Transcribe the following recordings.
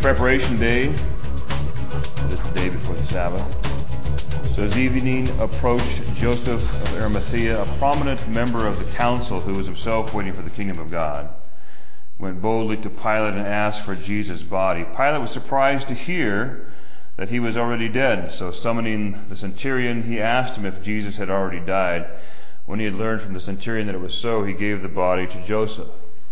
preparation day, that is the day before the Sabbath. So as evening approached, Joseph of Arimathea, a prominent member of the council who was himself waiting for the kingdom of God, went boldly to Pilate and asked for Jesus' body. Pilate was surprised to hear that he was already dead, so summoning the centurion, he asked him if Jesus had already died. When he had learned from the centurion that it was so, he gave the body to Joseph.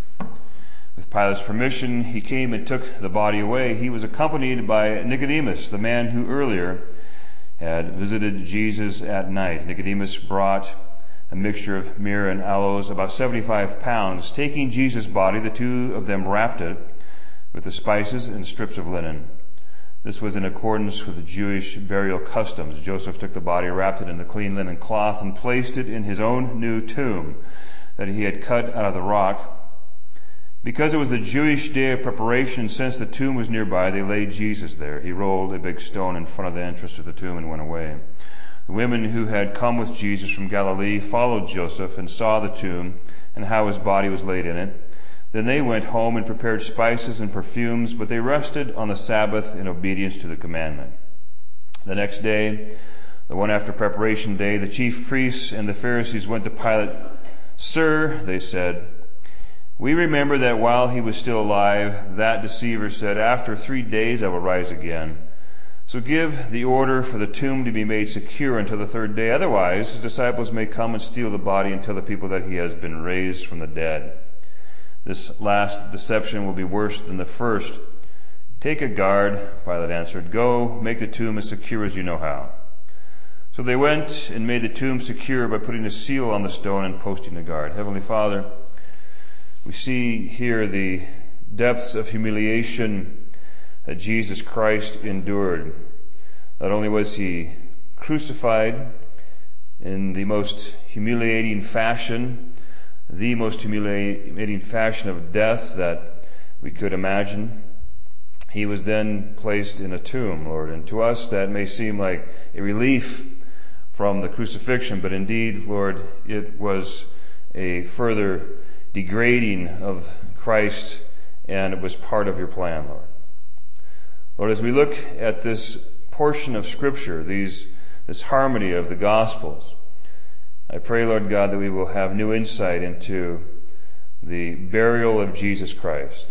With Pilate's permission, he came and took the body away. He was accompanied by Nicodemus, the man who earlier had visited Jesus at night. Nicodemus brought a mixture of myrrh and aloes, about 75 pounds. Taking Jesus' body, the two of them wrapped it with the spices and strips of linen. This was in accordance with the Jewish burial customs. Joseph took the body, wrapped it in a clean linen cloth, and placed it in his own new tomb that he had cut out of the rock. Because it was the Jewish day of preparation, since the tomb was nearby, they laid Jesus there. He rolled a big stone in front of the entrance to the tomb and went away. The women who had come with Jesus from Galilee followed Joseph and saw the tomb and how his body was laid in it. Then they went home and prepared spices and perfumes, but they rested on the Sabbath in obedience to the commandment. The next day, the one after preparation day, the chief priests and the Pharisees went to Pilate. "Sir," they said, "we remember that while he was still alive, that deceiver said, 'After 3 days I will rise again.' So give the order for the tomb to be made secure until the 3rd day. Otherwise, his disciples may come and steal the body and tell the people that he has been raised from the dead. This last deception will be worse than the first." "Take a guard," Pilate answered. "Go, make the tomb as secure as you know how." So they went and made the tomb secure by putting a seal on the stone and posting a guard. Heavenly Father, we see here the depths of humiliation that Jesus Christ endured. Not only was he crucified in the most humiliating fashion, the most humiliating fashion of death that we could imagine, he was then placed in a tomb, Lord. And to us that may seem like a relief from the crucifixion, but indeed, Lord, it was a further degrading of Christ, and it was part of your plan, Lord. Lord, as we look at this portion of Scripture, this harmony of the Gospels, I pray, Lord God, that we will have new insight into the burial of Jesus Christ.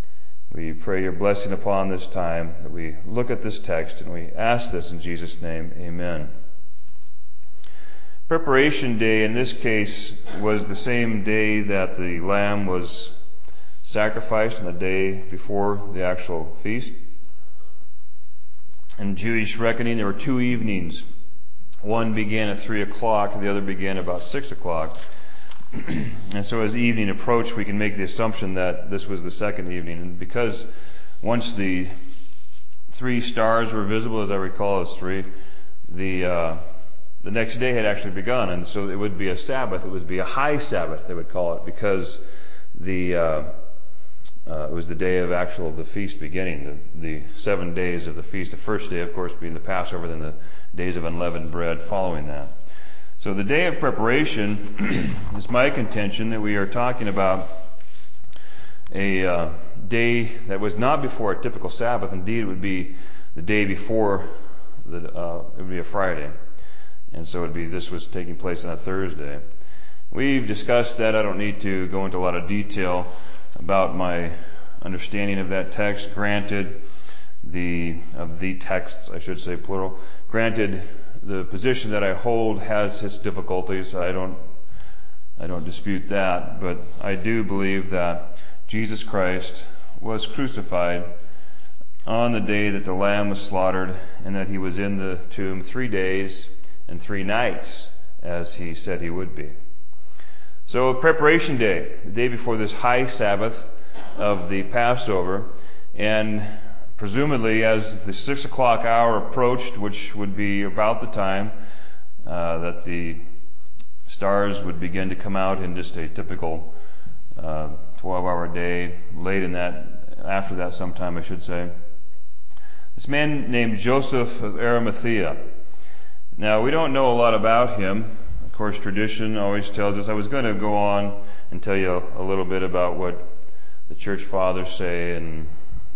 We pray your blessing upon this time, that we look at this text, and we ask this in Jesus' name. Amen. Preparation day in this case was the same day that the lamb was sacrificed, on the day before the actual feast. In Jewish reckoning, there were 2 evenings. One began at 3 o'clock, and the other began about 6 o'clock. And so as evening approached, we can make the assumption that this was the second evening. And because once the 3 stars were visible, as I recall, as 3, the next day had actually begun. And so it would be a Sabbath. It would be a high Sabbath, they would call it, because it was the day of the feast beginning, the 7 days of the feast. The first day, of course, being the Passover, then the days of unleavened bread following that. So the day of preparation is my contention that we are talking about a day that was not before a typical Sabbath. Indeed, it would be the day before, it would be a Friday. And so this was taking place on a Thursday. We've discussed that. I don't need to go into a lot of detail about my understanding of that text. Granted, the texts, I should say plural. Granted, the position that I hold has its difficulties. I don't dispute that, but I do believe that Jesus Christ was crucified on the day that the lamb was slaughtered, and that he was in the tomb 3 days and 3 nights, as he said he would be. So preparation day, the day before this high Sabbath of the Passover, and presumably as the 6 o'clock hour approached, which would be about the time that the stars would begin to come out in just a typical 12-hour day, after that sometime, I should say. This man named Joseph of Arimathea. Now, we don't know a lot about him. Of course, tradition always tells us. I was going to go on and tell you a little bit about what the church fathers say and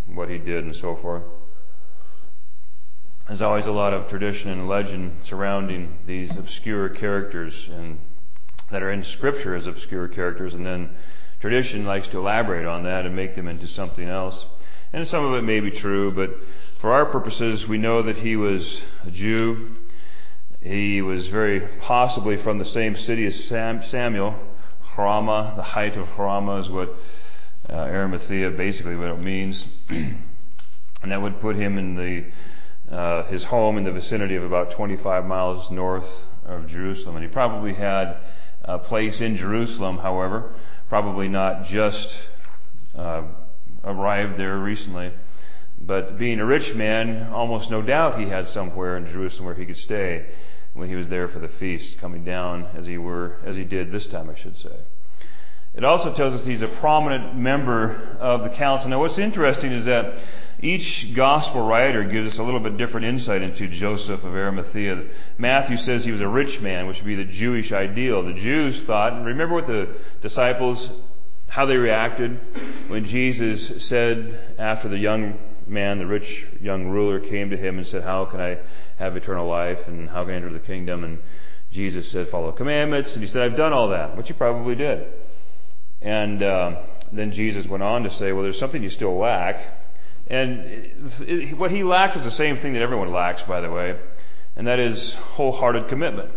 what he did and so forth. There's always a lot of tradition and legend surrounding these obscure characters and that are in Scripture as obscure characters, and then tradition likes to elaborate on that and make them into something else. And some of it may be true, but for our purposes, we know that he was a Jew. He was very possibly from the same city as Samuel. Ramah, the height of Ramah is what Arimathea, basically what it means. And that would put him in his home in the vicinity of about 25 miles north of Jerusalem. And he probably had a place in Jerusalem, however, probably not just arrived there recently. But being a rich man, almost no doubt he had somewhere in Jerusalem where he could stay when he was there for the feast, coming down as he did this time, I should say. It also tells us he's a prominent member of the council. Now what's interesting is that each gospel writer gives us a little bit different insight into Joseph of Arimathea. Matthew says he was a rich man, which would be the Jewish ideal. The Jews thought, and remember what the disciples, how they reacted when Jesus said after the young man, the rich young ruler came to him and said, how can I have eternal life and how can I enter the kingdom? And Jesus said, follow the commandments. And he said, I've done all that, which he probably did. And then Jesus went on to say, well, there's something you still lack. And what he lacked was the same thing that everyone lacks, by the way, and that is wholehearted commitment.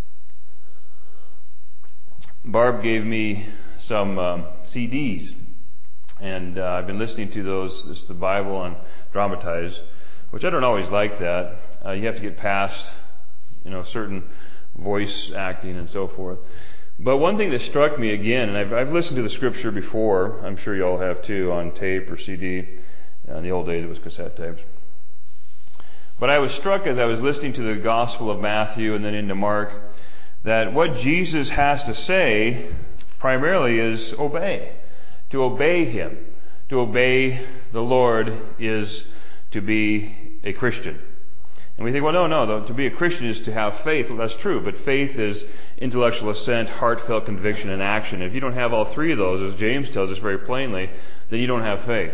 Barb gave me some CDs, and I've been listening to those. It's the Bible on Dramatized, which I don't always like that. You have to get past, certain voice acting and so forth. But one thing that struck me again, and I've listened to the scripture before, I'm sure you all have too, on tape or CD. In the old days it was cassette tapes. But I was struck as I was listening to the Gospel of Matthew and then into Mark, that what Jesus has to say primarily is obey. To obey Him. To obey the Lord is to be a Christian. And we think, well, no, to be a Christian is to have faith. Well, that's true, but faith is intellectual assent, heartfelt conviction, and action. If you don't have all three of those, as James tells us very plainly, then you don't have faith.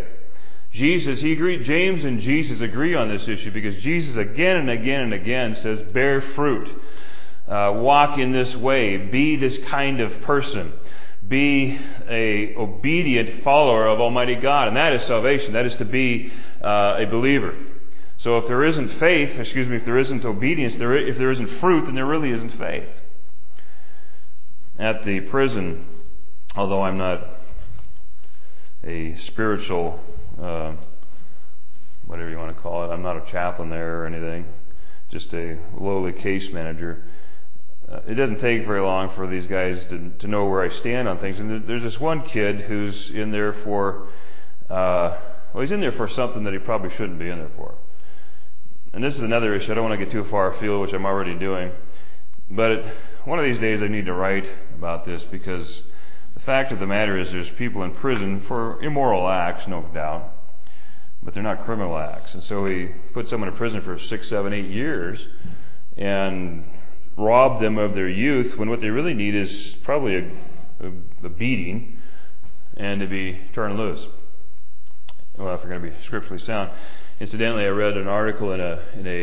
James and Jesus agree on this issue because Jesus again and again and again says, bear fruit. Walk in this way. Be this kind of person. Be a obedient follower of Almighty God. And that is salvation. That is to be a believer. So if there isn't faith, if there isn't obedience, if there isn't fruit, then there really isn't faith. At the prison, although I'm not a spiritual whatever you want to call it. I'm not a chaplain there or anything, just a lowly case manager. It doesn't take very long for these guys to know where I stand on things. And there's this one kid who's in there for, he's in there for something that he probably shouldn't be in there for. And this is another issue. I don't want to get too far afield, which I'm already doing. But one of these days I need to write about this because the fact of the matter is there's people in prison for immoral acts, no doubt, but they're not criminal acts. And so he put someone in prison for 6, 7, 8 years and robbed them of their youth when what they really need is probably a beating and to be turned loose. Well, if we're going to be scripturally sound. Incidentally, I read an article in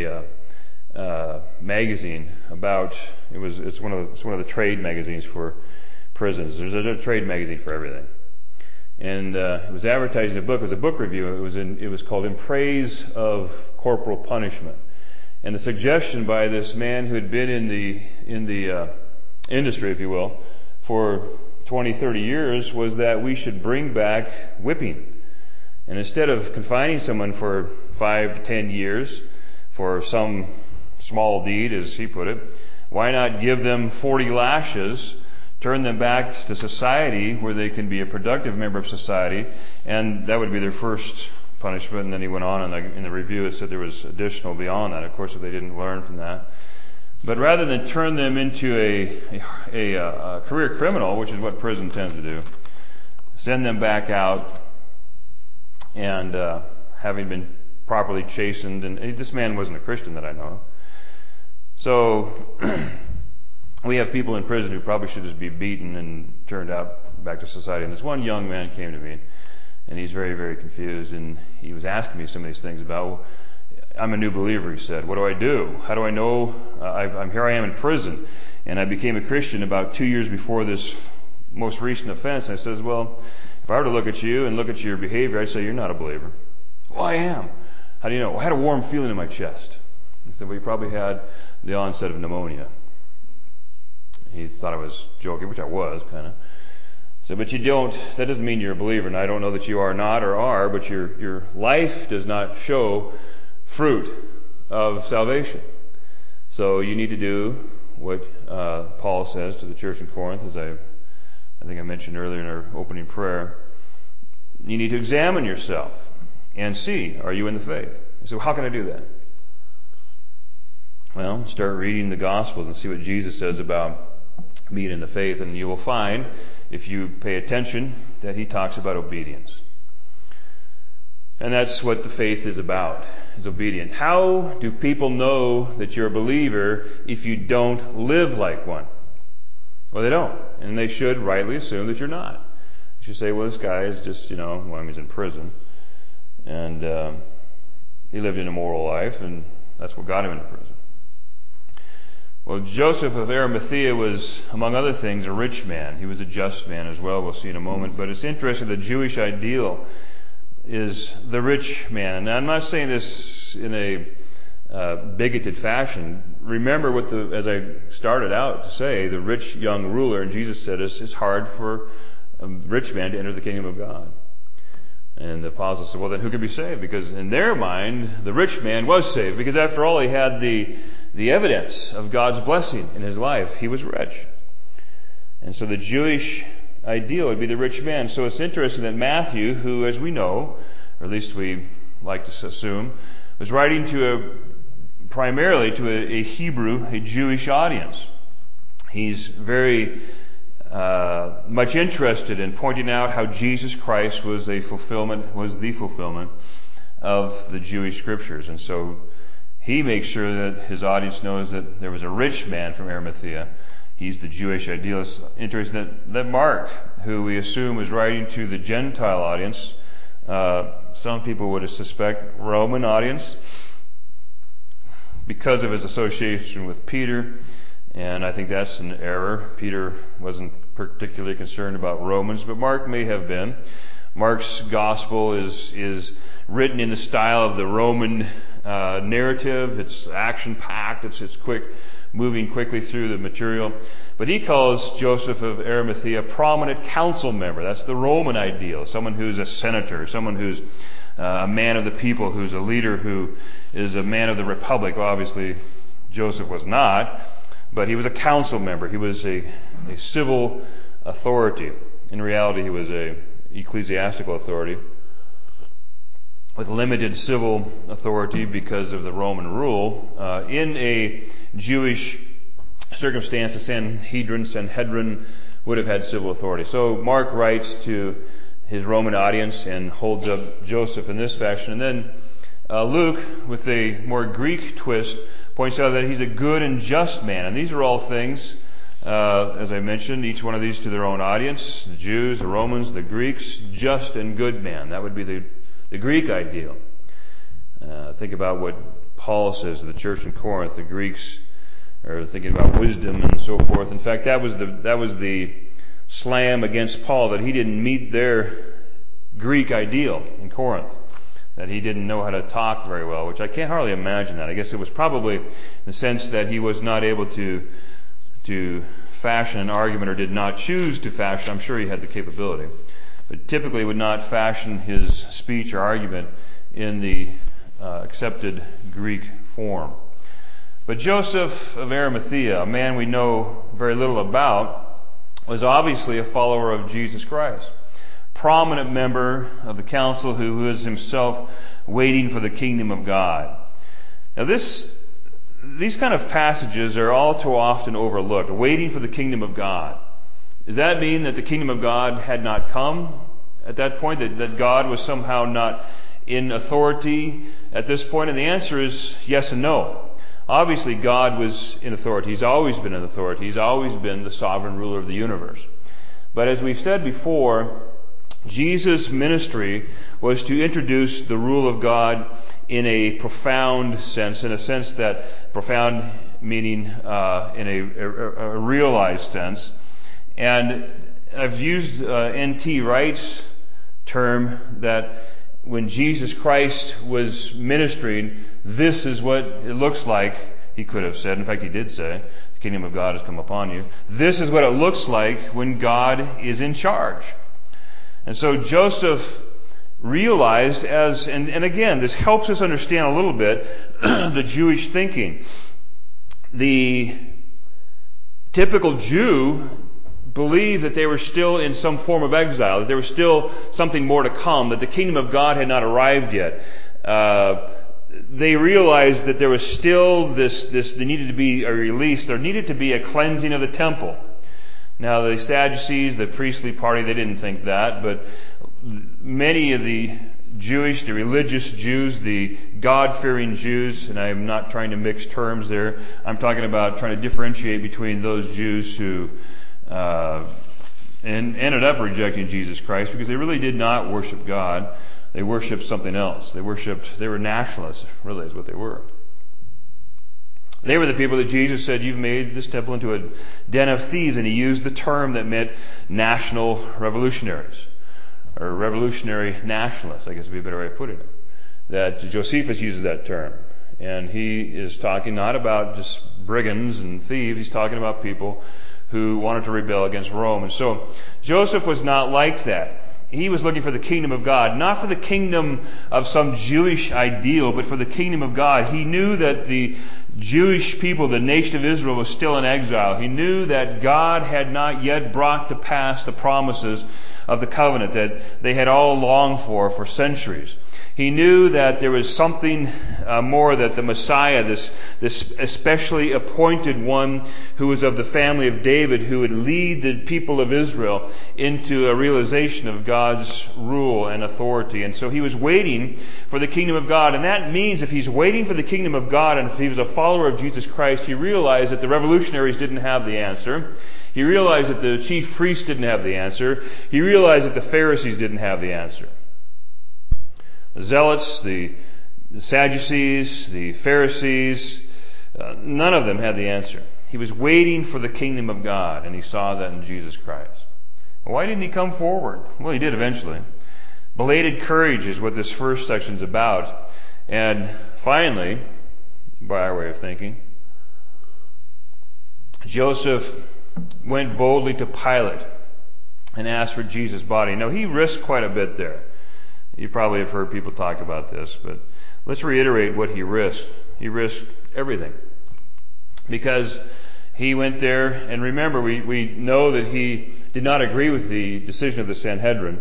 a magazine about, it's one of the trade magazines for prisons. There's a trade magazine for everything. And it was advertising a book. It was a book review. It was called In Praise of Corporal Punishment. And the suggestion by this man who had been in the industry, if you will, for 20, 30 years was that we should bring back whipping. And instead of confining someone for 5 to 10 years for some small deed, as he put it, why not give them 40 lashes, turn them back to society where they can be a productive member of society, and that would be their first punishment. And then he went on in the review, it said there was additional beyond that, of course, if they didn't learn from that. But rather than turn them into a career criminal, which is what prison tends to do, send them back out and having been properly chastened. And this man wasn't a Christian that I know of. So we have people in prison who probably should just be beaten and turned out back to society. And this one young man came to me, And he's very, very confused. And he was asking me some of these things about, I'm a new believer, he said. What do I do? How do I know? Here I am in prison. And I became a Christian about 2 years before this most recent offense. And I says, well, if I were to look at you and look at your behavior, I'd say you're not a believer. Well, I am. How do you know? Well, I had a warm feeling in my chest. He said, well, you probably had the onset of pneumonia. He thought I was joking, which I was, kind of. So, but that doesn't mean you're a believer. And I don't know that you are not or are, but your life does not show fruit of salvation. So you need to do what Paul says to the church in Corinth, as I think I mentioned earlier in our opening prayer. You need to examine yourself and see, are you in the faith? So how can I do that? Well, start reading the Gospels and see what Jesus says about being in the faith, and you will find, if you pay attention, that he talks about obedience. And that's what the faith is about, is obedience. How do people know that you're a believer if you don't live like one? Well, they don't. And they should rightly assume that you're not. You should say, well, this guy is just, he's in prison. And he lived an immoral life, and that's what got him into prison. Well, Joseph of Arimathea was, among other things, a rich man. He was a just man as well, we'll see in a moment. But it's interesting, the Jewish ideal is the rich man. And I'm not saying this in a bigoted fashion. Remember as I started out to say, the rich young ruler, and Jesus said it's hard for a rich man to enter the kingdom of God. And the apostles said, well, then who could be saved? Because in their mind, the rich man was saved. Because after all, he had the evidence of God's blessing in his life. He was rich. And so the Jewish ideal would be the rich man. So it's interesting that Matthew, who, as we know, or at least we like to assume, was writing primarily to a Hebrew, a Jewish audience. He's very much interested in pointing out how Jesus Christ was the fulfillment of the Jewish scriptures. And so he makes sure that his audience knows that there was a rich man from Arimathea. He's the Jewish idealist. Interesting that Mark, who we assume was writing to the Gentile audience, some people would suspect Roman audience, because of his association with Peter. And I think that's an error. Peter wasn't particularly concerned about Romans, but Mark may have been. Mark's gospel is written in the style of the Roman narrative. It's action-packed. It's quick, moving quickly through the material. But he calls Joseph of Arimathea a prominent council member. That's the Roman ideal. Someone who's a senator, someone who's a man of the people, who's a leader, who is a man of the republic. Well, obviously, Joseph was not, but he was a council member. He was a civil authority. In reality, he was a ecclesiastical authority with limited civil authority because of the Roman rule. In a Jewish circumstance, the Sanhedrin would have had civil authority. So Mark writes to his Roman audience and holds up Joseph in this fashion. And then Luke, with a more Greek twist, points out that he's a good and just man. And these are all things, as I mentioned, each one of these to their own audience, the Jews, the Romans, the Greeks, just and good man. That would be the Greek ideal. Think about what Paul says to the church in Corinth. The Greeks are thinking about wisdom and so forth. In fact, that was the slam against Paul, that he didn't meet their Greek ideal in Corinth, that he didn't know how to talk very well, which I can't hardly imagine that. I guess it was probably in the sense that he was not able to fashion an argument, or did not choose to fashion. I'm sure he had the capability, but typically would not fashion his speech or argument in the accepted Greek form. But Joseph of Arimathea, a man we know very little about, was obviously a follower of Jesus Christ. Prominent member of the council who was himself waiting for the kingdom of God. Now these kind of passages are all too often overlooked. Waiting for the kingdom of God. Does that mean that the kingdom of God had not come at that point? That God was somehow not in authority at this point? And the answer is yes and no. Obviously, God was in authority. He's always been in authority. He's always been the sovereign ruler of the universe. But as we've said before, Jesus' ministry was to introduce the rule of God in a profound sense, in a sense that profound meaning in a realized sense. And I've used N.T. Wright's term that when Jesus Christ was ministering, this is what it looks like, he could have said. In fact, he did say, the kingdom of God has come upon you. This is what it looks like when God is in charge. And so Joseph realized and again, this helps us understand a little bit the Jewish thinking. The typical Jew believed that they were still in some form of exile, that there was still something more to come, that the kingdom of God had not arrived yet. They realized that there was still there needed to be a release, there needed to be a cleansing of the temple. Now the Sadducees, the priestly party, they didn't think that, but many of the religious Jews, the God-fearing Jews, and I'm not trying to mix terms there, I'm talking about trying to differentiate between those Jews who and ended up rejecting Jesus Christ because they really did not worship God. They worshiped something else. They were nationalists, really is what they were. They were the people that Jesus said, you've made this temple into a den of thieves, and he used the term that meant national revolutionaries, or revolutionary nationalists, I guess would be a better way of putting it. That Josephus uses that term. And he is talking not about just brigands and thieves, he's talking about people who wanted to rebel against Rome. And so Joseph was not like that. He was looking for the kingdom of God, not for the kingdom of some Jewish ideal, but for the kingdom of God. He knew that the Jewish people, the nation of Israel, was still in exile. He knew that God had not yet brought to pass the promises of the covenant that they had all longed for centuries. He knew that there was something more, that the Messiah, this especially appointed one who was of the family of David, who would lead the people of Israel into a realization of God's rule and authority. And so he was waiting for the kingdom of God. And that means if he's waiting for the kingdom of God, and if he was a follower of Jesus Christ, he realized that the revolutionaries didn't have the answer. He realized that the chief priests didn't have the answer. He realized that the Pharisees didn't have the answer. The Zealots, the Sadducees, the Pharisees, none of them had the answer. He was waiting for the kingdom of God, and he saw that in Jesus Christ. Well, why didn't he come forward? Well, he did eventually. Belated courage is what this first section is about. And finally, by our way of thinking, Joseph went boldly to Pilate and asked for Jesus' body. Now, he risked quite a bit there. You probably have heard people talk about this, but let's reiterate what he risked. He risked everything. Because he went there, and remember, we know that he did not agree with the decision of the Sanhedrin,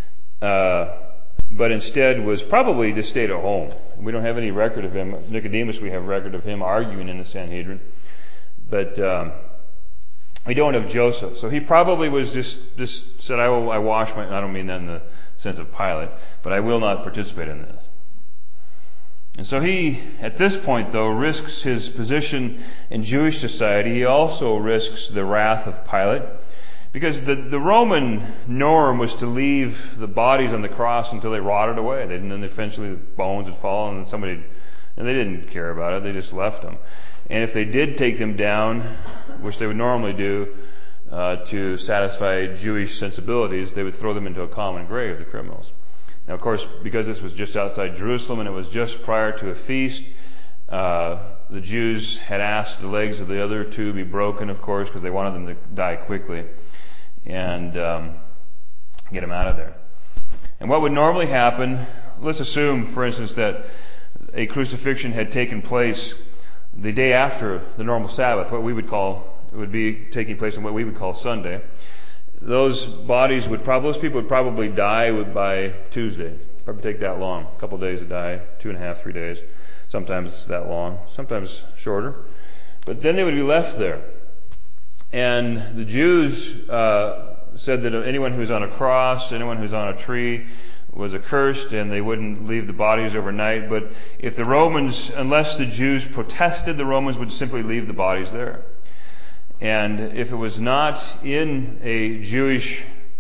but instead was probably just stayed at home. We don't have any record of him. Nicodemus, we have record of him arguing in the Sanhedrin. But we don't have Joseph. So he probably was just said, I wash my, I don't mean that in the sense of Pilate, but I will not participate in this. And so he, at this point though, risks his position in Jewish society. He also risks the wrath of Pilate, because the Roman norm was to leave the bodies on the cross until they rotted away. And then eventually the bones would fall, and they didn't care about it. They just left them. And if they did take them down, which they would normally do, to satisfy Jewish sensibilities, they would throw them into a common grave, the criminals. Now, of course, because this was just outside Jerusalem and it was just prior to a feast, the Jews had asked the legs of the other two be broken, of course, because they wanted them to die quickly and get them out of there. And what would normally happen, let's assume, for instance, that a crucifixion had taken place the day after the normal Sabbath, what we would call, it would be taking place on what we would call Sunday. Those people would probably die by Tuesday. Probably take that long. A couple of days to die, 2.5, 3 days. Sometimes that long, sometimes shorter. But then they would be left there. And the Jews said that anyone who's on a cross, anyone who's on a tree was accursed, and they wouldn't leave the bodies overnight. But if the Romans, unless the Jews protested, the Romans would simply leave the bodies there. And if it was not in a Jewish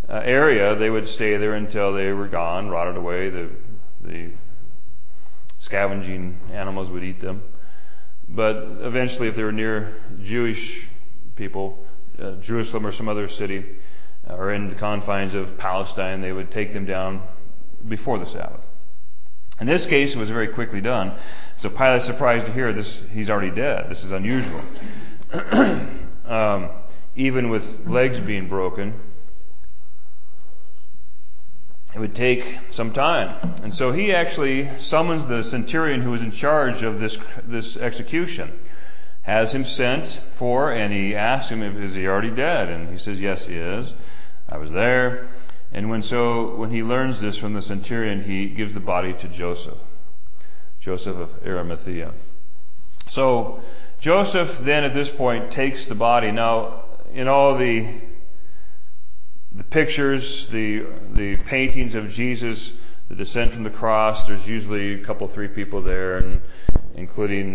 area, they would stay there until they were gone, rotted away. The scavenging animals would eat them. But eventually, if they were near Jewish people, Jerusalem or some other city, or in the confines of Palestine, they would take them down before the Sabbath. In this case, it was very quickly done. So Pilate's surprised to hear this. He's already dead. This is unusual. Even with legs being broken, it would take some time. And so he actually summons the centurion who was in charge of this execution, has him sent for, and he asks him, is he already dead? And he says, yes, he is. I was there. And when he learns this from the centurion, he gives the body to Joseph of Arimathea. So Joseph then at this point takes the body. Now, in all the pictures, the paintings of Jesus, the descent from the cross, there's usually a couple, 3 people there, and including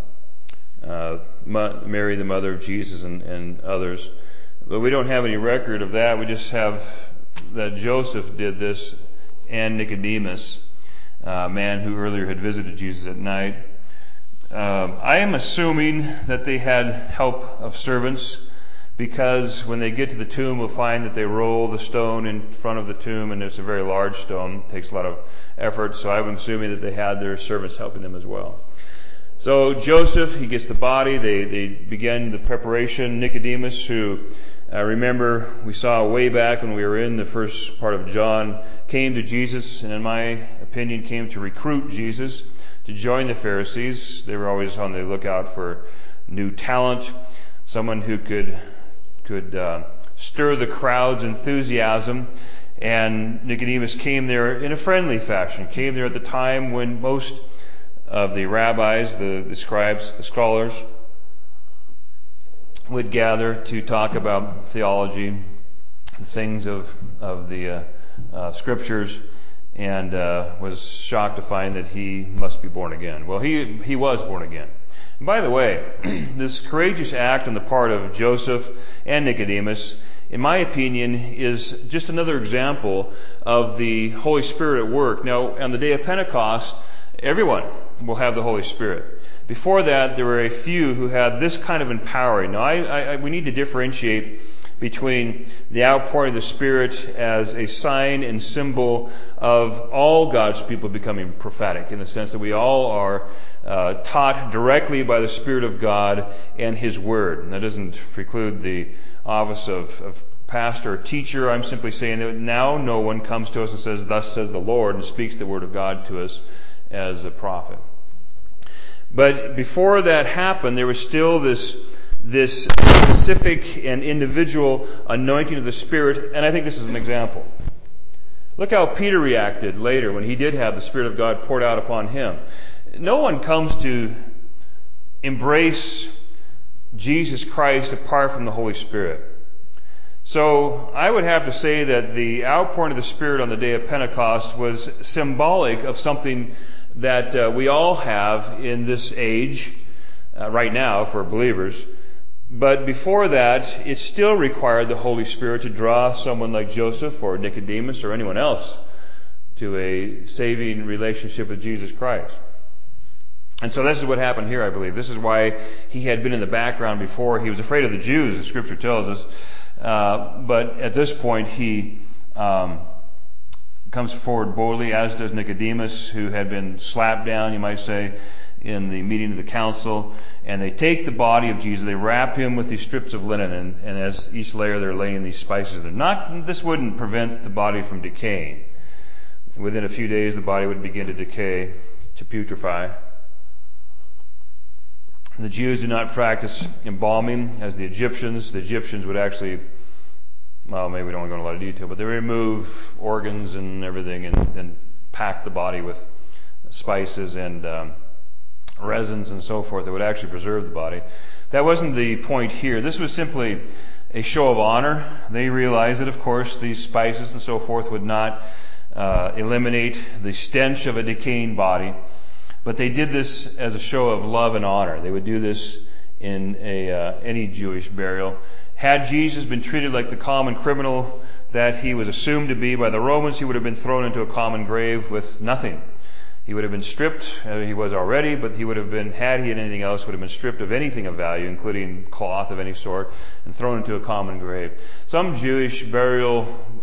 Mary, the mother of Jesus, and others. But we don't have any record of that. We just have that Joseph did this, and Nicodemus, a man who earlier had visited Jesus at night. I am assuming that they had help of servants, because when they get to the tomb, we'll find that they roll the stone in front of the tomb, and it's a very large stone. It takes a lot of effort, so I'm assuming that they had their servants helping them as well. So Joseph, he gets the body. They begin the preparation. Nicodemus, who remember we saw way back when we were in the first part of John, came to Jesus, and in my opinion came to recruit Jesus to join the Pharisees. They were always on the lookout for new talent, someone who could stir the crowd's enthusiasm. And Nicodemus came there in a friendly fashion, came there at the time when most of the rabbis, the scribes, the scholars, would gather to talk about theology, the things of the scriptures, and was shocked to find that he must be born again. Well, he was born again. And by the way, this courageous act on the part of Joseph and Nicodemus, in my opinion, is just another example of the Holy Spirit at work. Now, on the day of Pentecost, everyone will have the Holy Spirit. Before that, there were a few who had this kind of empowering. Now, we need to differentiate between the outpouring of the Spirit as a sign and symbol of all God's people becoming prophetic, in the sense that we all are taught directly by the Spirit of God and His Word. And that doesn't preclude the office of pastor or teacher. I'm simply saying that now no one comes to us and says, "Thus says the Lord," and speaks the Word of God to us as a prophet. But before that happened, there was still this specific and individual anointing of the Spirit, and I think this is an example. Look how Peter reacted later when he did have the Spirit of God poured out upon him. No one comes to embrace Jesus Christ apart from the Holy Spirit. So I would have to say that the outpouring of the Spirit on the day of Pentecost was symbolic of something that we all have in this age right now for believers. But before that, it still required the Holy Spirit to draw someone like Joseph or Nicodemus or anyone else to a saving relationship with Jesus Christ. And so this is what happened here, I believe. This is why he had been in the background before. He was afraid of the Jews, the Scripture tells us. But at this point, he comes forward boldly, as does Nicodemus, who had been slapped down, you might say, in the meeting of the council. And they take the body of Jesus, they wrap him with these strips of linen, and as each layer they're laying these spices. This wouldn't prevent the body from decaying. Within a few days, the body would begin to decay, to putrefy. The Jews did not practice embalming as the Egyptians. The Egyptians would actually, well, maybe we don't want to go into a lot of detail, but they remove organs and everything and then pack the body with spices and resins and so forth that would actually preserve the body. That wasn't the point here. This was simply a show of honor. They realized that, of course, these spices and so forth would not eliminate the stench of a decaying body. But they did this as a show of love and honor. They would do this in any Jewish burial. Had Jesus been treated like the common criminal that he was assumed to be by the Romans, he would have been thrown into a common grave with nothing. He would have been stripped, he was already, but he would have been, had he had anything else, would have been stripped of anything of value, including cloth of any sort, and thrown into a common grave. Some Jewish burial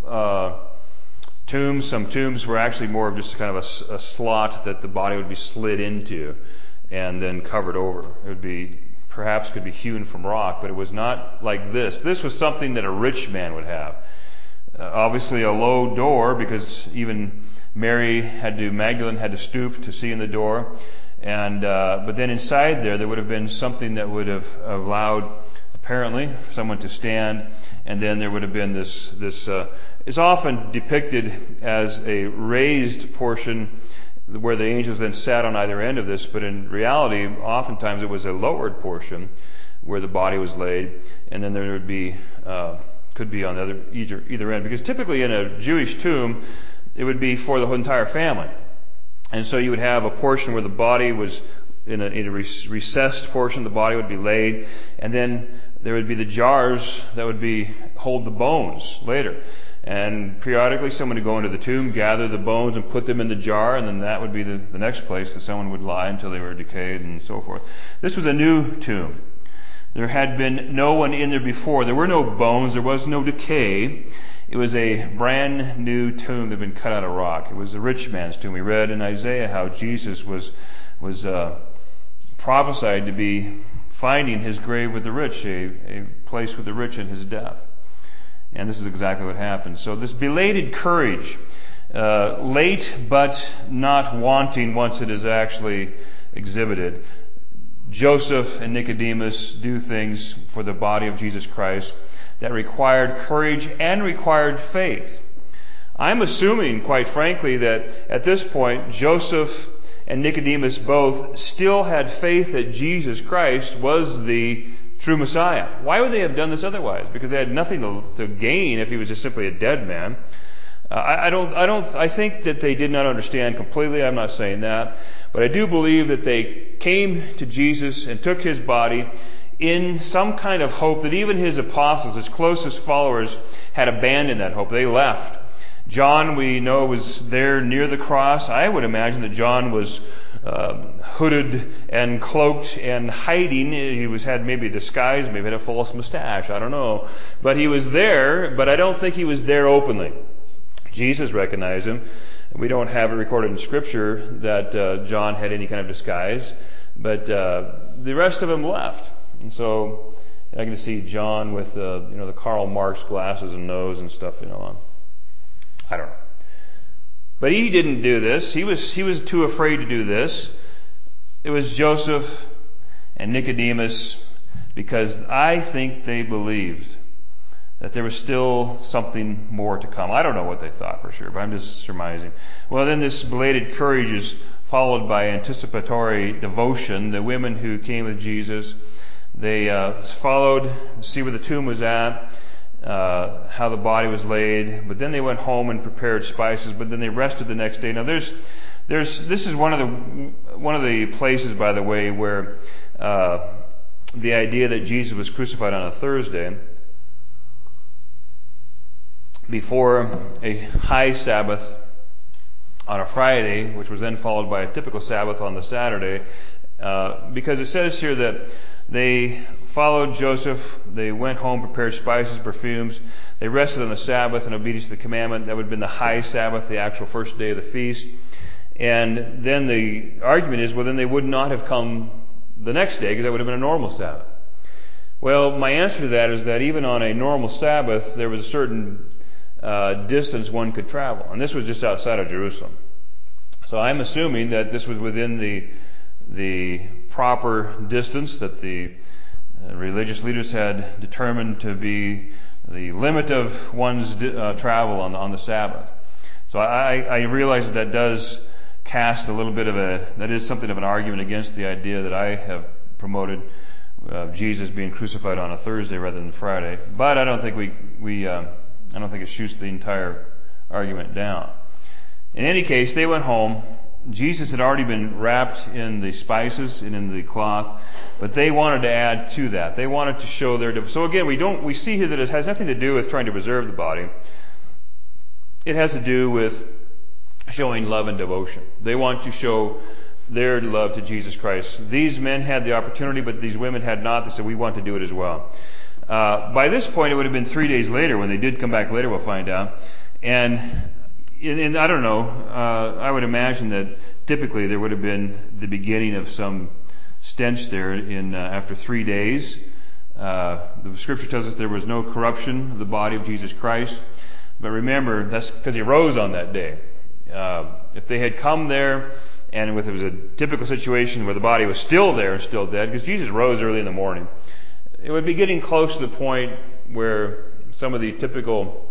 tombs, some tombs were actually more of just kind of a slot that the body would be slid into and then covered over. It would be, perhaps could be hewn from rock, but it was not like this. This was something that a rich man would have. Obviously a low door, because even Magdalene had to stoop to see in the door. And, but then inside there would have been something that would have allowed, apparently, for someone to stand. And then there would have been this is often depicted as a raised portion where the angels then sat on either end of this, but in reality, oftentimes it was a lowered portion where the body was laid, and then there would be, could be on the other, either end. Because typically in a Jewish tomb, it would be for the entire family. And so you would have a portion where the body was in a recessed portion, the body would be laid, and then there would be the jars that would hold the bones later. And periodically someone would go into the tomb, gather the bones and put them in the jar, and then that would be the next place that someone would lie until they were decayed and so forth. This was a new tomb. There had been no one in there before. There were no bones. There was no decay. It was a brand new tomb that had been cut out of rock. It was a rich man's tomb. We read in Isaiah how Jesus was prophesied to be finding his grave with the rich, a place with the rich in his death. And this is exactly what happened. So this belated courage, late but not wanting once it is actually exhibited. Joseph and Nicodemus do things for the body of Jesus Christ that required courage and required faith. I'm assuming, quite frankly, that at this point, Joseph and Nicodemus both still had faith that Jesus Christ was the true Messiah. Why would they have done this otherwise? Because they had nothing to gain if he was just simply a dead man. I think that they did not understand completely. I'm not saying that. But I do believe that they came to Jesus and took his body in some kind of hope that even his apostles, his closest followers, had abandoned that hope. They left. John, we know, was there near the cross. I would imagine that John was hooded and cloaked and hiding. He had maybe a disguise, maybe had a false mustache. I don't know. But he was there, but I don't think he was there openly. Jesus recognized him. We don't have it recorded in Scripture that John had any kind of disguise, but the rest of them left. And so I can see John with the Karl Marx glasses and nose and stuff on. I don't know. But he didn't do this. He was too afraid to do this. It was Joseph and Nicodemus, because I think they believed that there was still something more to come. I don't know what they thought for sure, but I'm just surmising. Well, then this belated courage is followed by anticipatory devotion. The women who came with Jesus, they followed to see where the tomb was at, how the body was laid, but then they went home and prepared spices, but then they rested the next day. Now this is one of the places, by the way, where the idea that Jesus was crucified on a Thursday before a high Sabbath on a Friday, which was then followed by a typical Sabbath on the Saturday, because it says here that they followed Joseph, they went home, prepared spices, perfumes, they rested on the Sabbath in obedience to the commandment. That would have been the high Sabbath, the actual first day of the feast. And then the argument is, well, then they would not have come the next day, because that would have been a normal Sabbath. Well, my answer to that is that even on a normal Sabbath, there was a certain distance one could travel. And this was just outside of Jerusalem. So I'm assuming that this was within the proper distance that the religious leaders had determined to be the limit of one's travel on the Sabbath. So I realize that does cast a little bit that is something of an argument against the idea that I have promoted of Jesus being crucified on a Thursday rather than Friday. But I don't think I don't think it shoots the entire argument down. In any case, they went home. Jesus had already been wrapped in the spices and in the cloth, but they wanted to add to that. They wanted to show their... So again, we see here that it has nothing to do with trying to preserve the body. it has to do with showing love and devotion. They want to show their love to Jesus Christ. These men had the opportunity, but these women had not. They said, we want to do it as well. By this point, it would have been 3 days later. When they did come back later, we'll find out. And I don't know, I would imagine that typically there would have been the beginning of some stench there after 3 days. The scripture tells us there was no corruption of the body of Jesus Christ. But remember, that's because he rose on that day. If they had come there and it was a typical situation where the body was still there and still dead, because Jesus rose early in the morning, it would be getting close to the point where some of the typical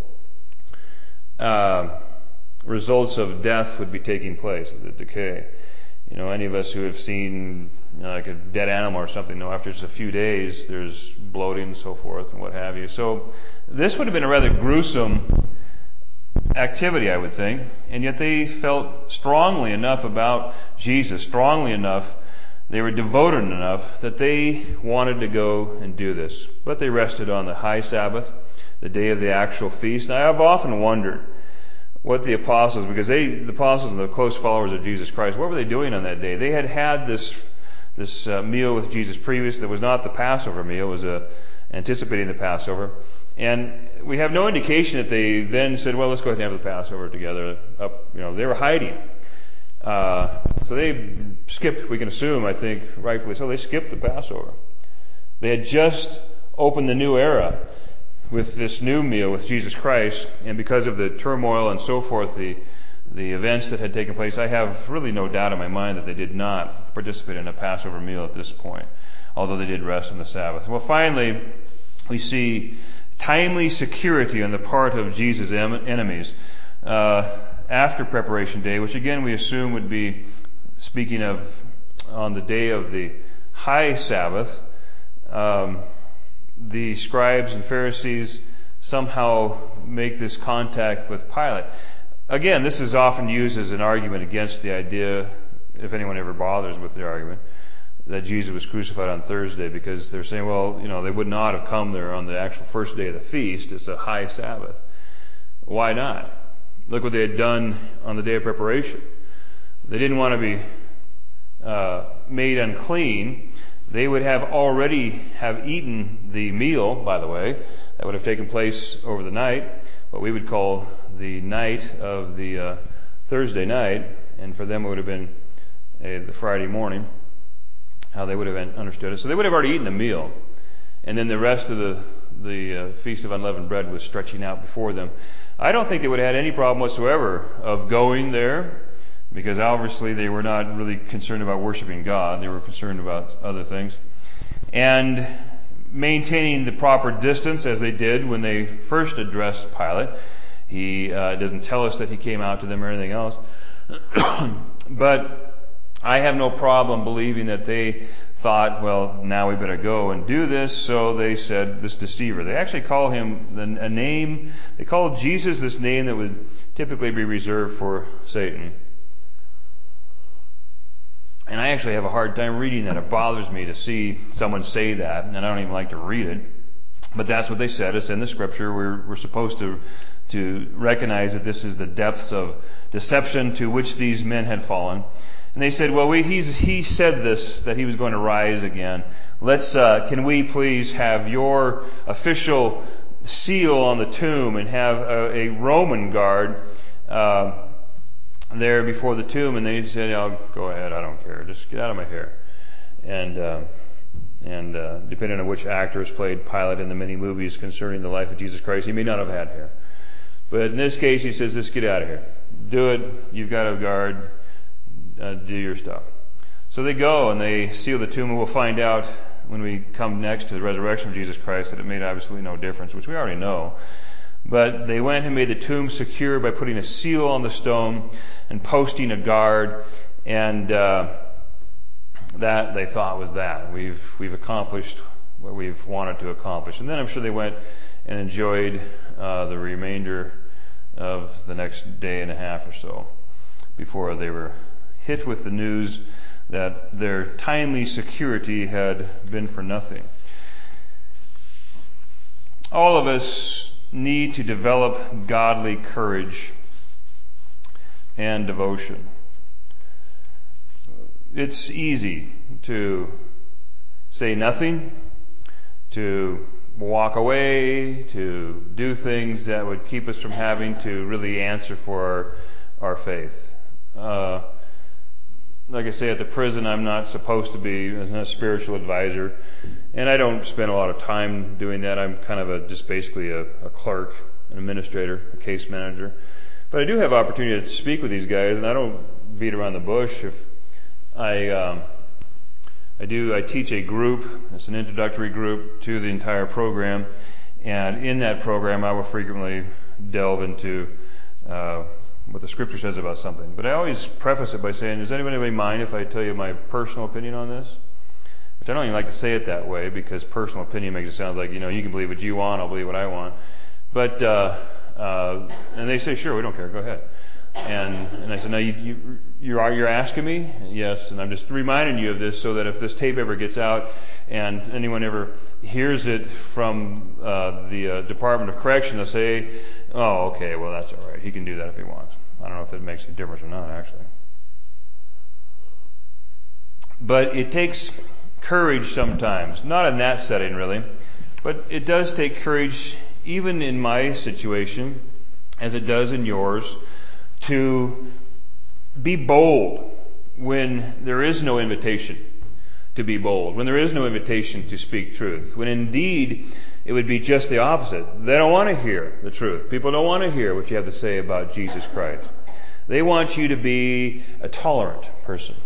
results of death would be taking place, the decay. Any of us who have seen like a dead animal or something know after just a few days there's bloating and so forth and what have you. So this would have been a rather gruesome activity, I would think, and yet they felt strongly enough about Jesus, strongly enough, they were devoted enough that they wanted to go and do this. But they rested on the high Sabbath, the day of the actual feast. And I have often wondered what the apostles, because the apostles and the close followers of Jesus Christ, what were they doing on that day? They had this meal with Jesus previous that was not the Passover meal, it was anticipating the Passover. And we have no indication that they then said, well, let's go ahead and have the Passover together. They were hiding. So they skipped, we can assume, I think, rightfully so, they skipped the Passover. They had just opened the new era with this new meal with Jesus Christ, and because of the turmoil and so forth, the events that had taken place, I have really no doubt in my mind that they did not participate in a Passover meal at this point, although they did rest on the Sabbath. Well, finally, we see timely security on the part of Jesus' enemies after Preparation Day, which again we assume would be speaking of on the day of the high Sabbath. The scribes and Pharisees somehow make this contact with Pilate. Again, this is often used as an argument against the idea, if anyone ever bothers with the argument, that Jesus was crucified on Thursday, because they're saying, well, they would not have come there on the actual first day of the feast. It's a high Sabbath. Why not? Look what they had done on the day of preparation. They didn't want to be made unclean. They would have already have eaten the meal, by the way, that would have taken place over the night, what we would call the night of the Thursday night, and for them it would have been the Friday morning, how they would have understood it. So they would have already eaten the meal, and then the rest of the Feast of Unleavened Bread was stretching out before them. I don't think they would have had any problem whatsoever of going there, because obviously they were not really concerned about worshiping God. They were concerned about other things. And maintaining the proper distance, as they did when they first addressed Pilate. He doesn't tell us that he came out to them or anything else. But I have no problem believing that they thought, well, now we better go and do this. So they said, this deceiver. They actually call him a name. They call Jesus this name that would typically be reserved for Satan. And I actually have a hard time reading that. It bothers me to see someone say that, and I don't even like to read it. But that's what they said. It's in the scripture. We're supposed to recognize that this is the depths of deception to which these men had fallen. And they said, well, he said this, that he was going to rise again. Can we please have your official seal on the tomb and have a Roman guard there before the tomb? And they said, "Oh, go ahead, I don't care. Just get out of my hair." And depending on which actor has played Pilate in the many movies concerning the life of Jesus Christ, he may not have had hair. But in this case, he says, just get out of here. Do it. You've got a guard. Do your stuff. So they go and they seal the tomb, and we'll find out when we come next to the resurrection of Jesus Christ that it made absolutely no difference, which we already know. But they went and made the tomb secure by putting a seal on the stone and posting a guard, and that they thought was that. We've accomplished what we've wanted to accomplish. And then I'm sure they went and enjoyed the remainder of the next day and a half or so before they were hit with the news that their timely security had been for nothing. All of us need to develop godly courage and devotion. It's easy to say nothing, to walk away, to do things that would keep us from having to really answer for our faith. Like I say, at the prison, I'm not supposed to be a spiritual advisor, and I don't spend a lot of time doing that. I'm kind of just basically a clerk, an administrator, a case manager. But I do have opportunity to speak with these guys, and I don't beat around the bush. If I teach a group. It's an introductory group to the entire program, and in that program, I will frequently delve into what the Scripture says about something. But I always preface it by saying, does anybody mind if I tell you my personal opinion on this? Which I don't even like to say it that way, because personal opinion makes it sound like, you can believe what you want, I'll believe what I want. But and they say, sure, we don't care, go ahead. And I said, no, you're asking me? Yes, and I'm just reminding you of this so that if this tape ever gets out and anyone ever hears it from the Department of Correction, they'll say, oh, okay, well, that's all right. He can do that if he wants. I don't know if that makes a difference or not, actually. But it takes courage sometimes, not in that setting really, but it does take courage even in my situation, as it does in yours, to be bold when there is no invitation to be bold, when there is no invitation to speak truth, when indeed it would be just the opposite. They don't want to hear the truth. People don't want to hear what you have to say about Jesus Christ. They want you to be a tolerant person.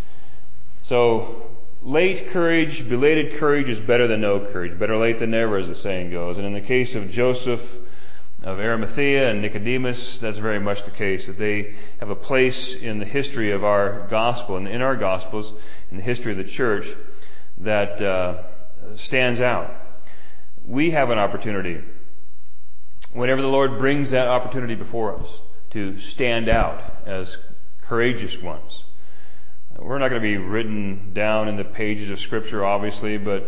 So late courage, belated courage is better than no courage. Better late than never, as the saying goes. And in the case of Joseph of Arimathea and Nicodemus, that's very much the case, that they have a place in the history of our gospel and in our gospels, in the history of the church, that stands out. We have an opportunity, whenever the Lord brings that opportunity before us, to stand out as courageous ones. We're not going to be written down in the pages of Scripture, obviously, but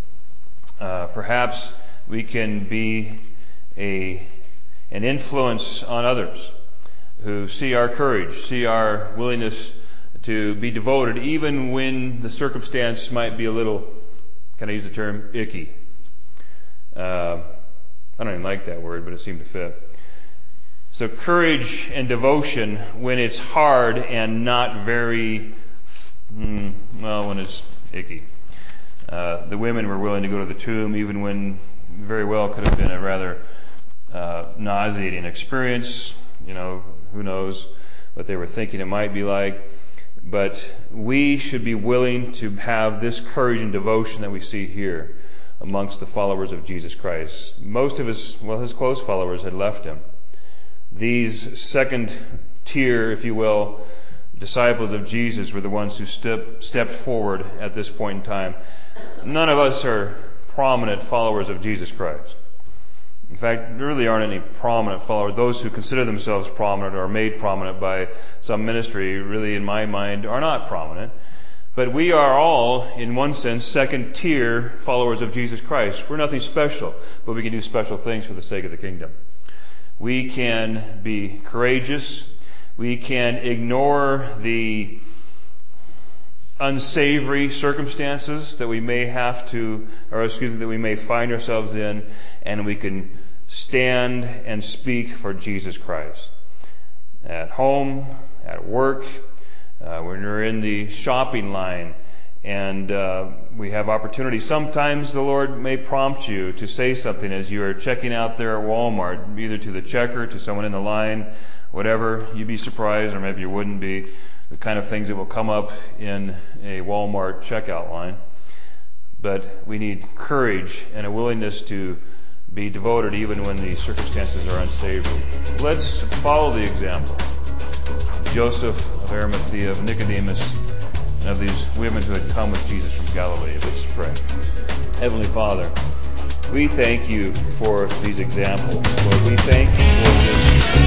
perhaps we can be an influence on others who see our courage, see our willingness to be devoted, even when the circumstance might be a little, can I use the term, icky? I don't even like that word, but it seemed to fit. So courage and devotion when it's hard and not very, when it's icky. The women were willing to go to the tomb even when very well could have been a rather nauseating experience. Who knows what they were thinking it might be like. But we should be willing to have this courage and devotion that we see here amongst the followers of Jesus Christ. Most of his close followers had left him. These second tier, if you will, disciples of Jesus were the ones who stepped forward at this point in time. None of us are prominent followers of Jesus Christ. In fact, there really aren't any prominent followers. Those who consider themselves prominent or made prominent by some ministry, really, in my mind, are not prominent. But we are all, in one sense, second tier followers of Jesus Christ. We're nothing special, but we can do special things for the sake of the kingdom. We can be courageous. We can ignore the unsavory circumstances that we may that we may find ourselves in, and we can stand and speak for Jesus Christ. At home, at work, when you're in the shopping line, and we have opportunities. Sometimes the Lord may prompt you to say something as you are checking out there at Walmart, either to the checker, to someone in the line, whatever. You'd be surprised, or maybe you wouldn't be, the kind of things that will come up in a Walmart checkout line. But we need courage and a willingness to be devoted even when the circumstances are unsavory. Let's follow the example of Joseph of Arimathea, of Nicodemus, and of these women who had come with Jesus from Galilee. Let's pray. Heavenly Father, we thank you for these examples. Lord, we thank you for this